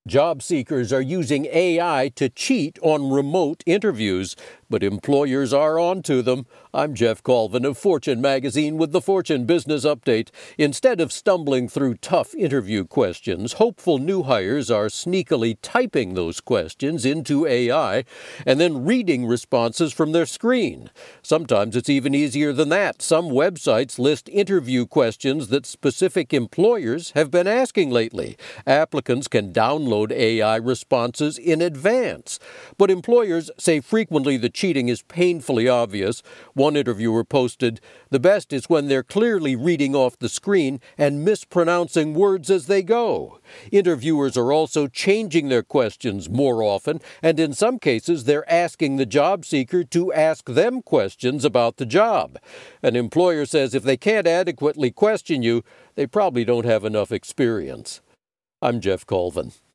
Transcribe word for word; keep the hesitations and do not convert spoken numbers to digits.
Job seekers are using A I to cheat on remote interviews, but employers are on to them. I'm Jeff Colvin of Fortune Magazine with the Fortune Business Update. Instead of stumbling through tough interview questions, hopeful new hires are sneakily typing those questions into A I and then reading responses from their screen. Sometimes it's even easier than that. Some websites list interview questions that specific employers have been asking lately. Applicants can download A I responses in advance. But employers say frequently the cheating is painfully obvious. One interviewer posted, "The best is when they're clearly reading off the screen and mispronouncing words as they go." Interviewers are also changing their questions more often, and in some cases they're asking the job seeker to ask them questions about the job. An employer says if they can't adequately question you, they probably don't have enough experience. I'm Jeff Colvin.